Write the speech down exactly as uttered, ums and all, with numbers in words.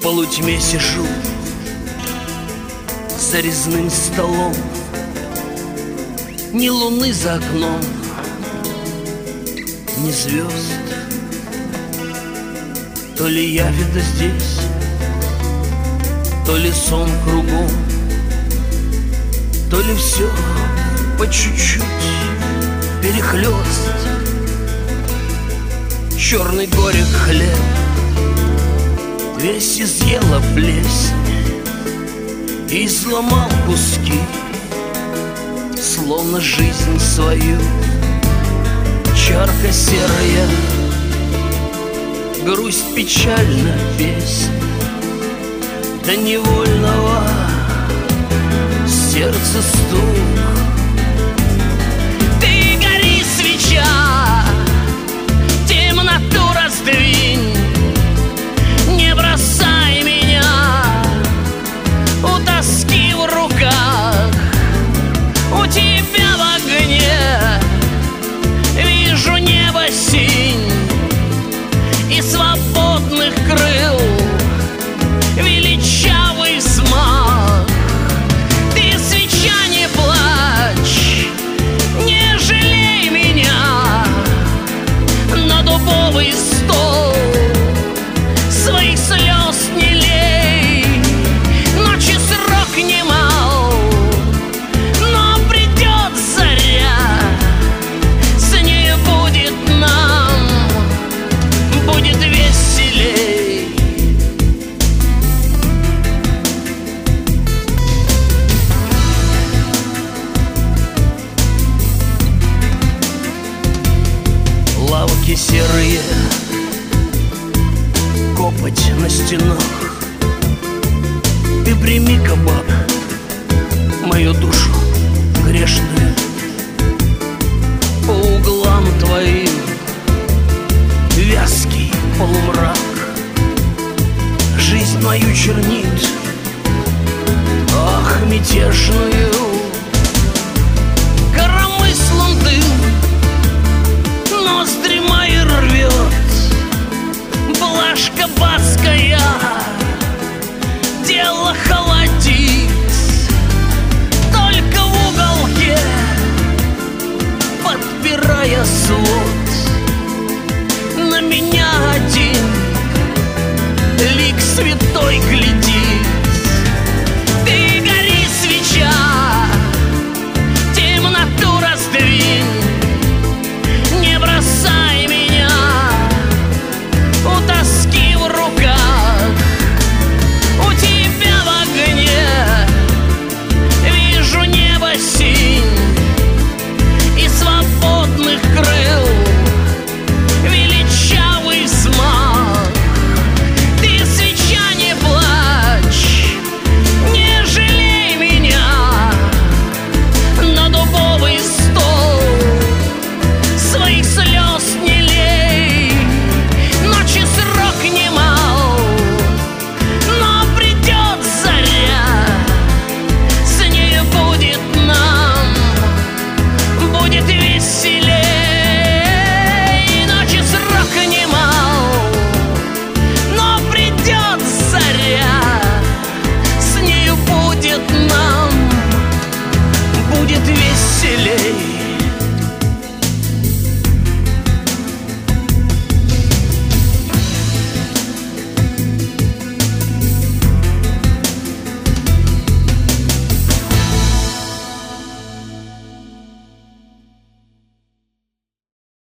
полутьме сижу за резным столом. Ни луны за окном, ни звезд. То ли я где-то здесь, то ли сон кругом, то ли все по чуть-чуть перехлёст. Черный горек хлеб весь изъела плесень и изломал куски, словно жизнь свою. Чарка серая, грусть печальна песня, до невольного сердца стук. Ты гори, свеча, темноту раздвинь, не бросай меня у тоски в руках. У тебя в огне вижу небо синь и свободных крыл величавый взмах. Ты, свеча, не плачь, не жалей меня, на дубовый стол своих слез не лей. Ночи срок немал, но придет заря, с ней будет нам, будет веселей. Лавки серые, копоть на стенах. Ты прими, кабак, мою душу грешную. По углам твоим вязкий полумрак жизнь мою чернит, ах, мятежную.